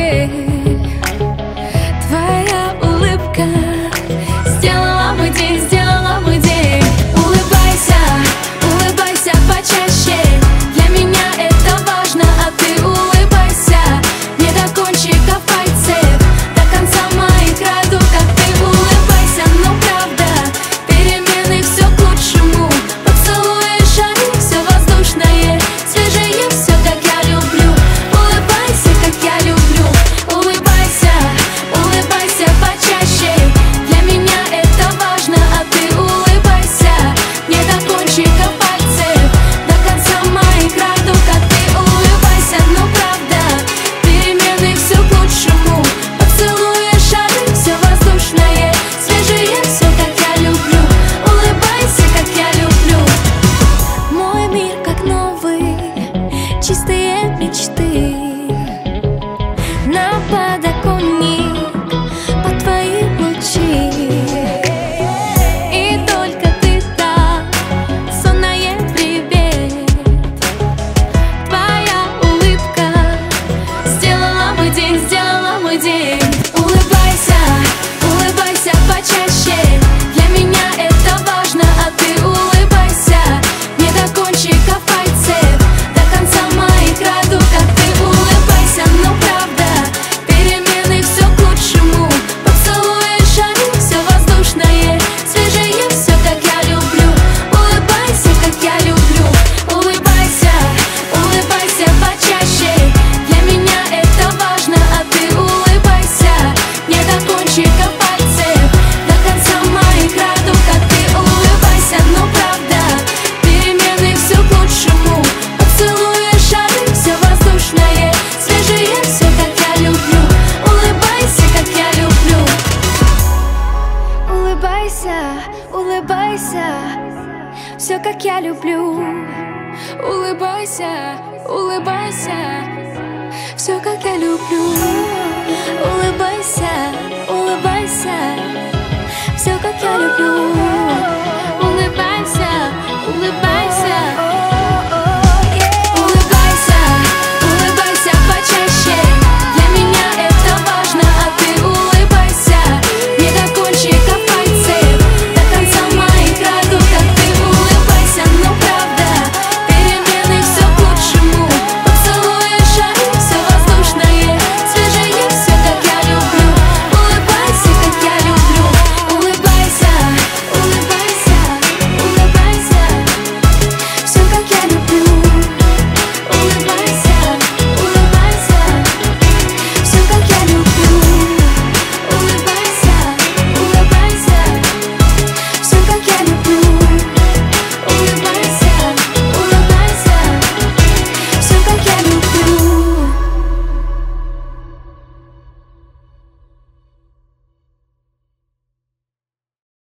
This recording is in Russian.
апрель. Твоя улыбка сделала мой день, сделала мой день. Улыбайся, улыбайся почаще. Для меня это важно, а ты улыбайся. Не до кончиков пальцев, до конца моих радуг, как ты улыбайся. Но правда, перемены все к лучшему. Поцелуи, шаги, все воздушное, свежее, все как я люблю. Улыбайся, как я люблю. Улыбайся, улыбайся почаще. Для меня это важно, а ты улыбайся. Не до кончиков пальцев, до конца моих радуг, как ты улыбайся. Но правда, перемены все к лучшему. Поцелуи, шаги, все воздушное, свежее, все как я люблю. Улыбайся, как я люблю. Мой мир как новый, чистые мечты. На подоконник под твои лучи. И только ты так, сонное привет. Твоя улыбка сделала мой день, сделала мой день. Улыбайся, улыбайся почаще. Для меня это важно, а ты улыбайся. Не до кончиков пальцев, до конца моих радуг, как ты улыбайся. Но правда, перемены все к лучшему. Поцелуи, шаги, все воздушное, свежее, все как я люблю. Улыбайся, как я люблю. Улыбайся, улыбайся почаще. Для меня это важно, а ты улыбайся. Не до кончиков пальцев, до конца моих радуг, как ты улыбайся. Но правда, перемены все к лучшему. Поцелуи, шаги, все воздушное, свежее, все как я люблю. Улыбайся, как я люблю. Улыбайся, улыбайся, все как я люблю. Улыбайся, улыбайся, все как я люблю. Улыбайся, улыбайся, все как я люблю.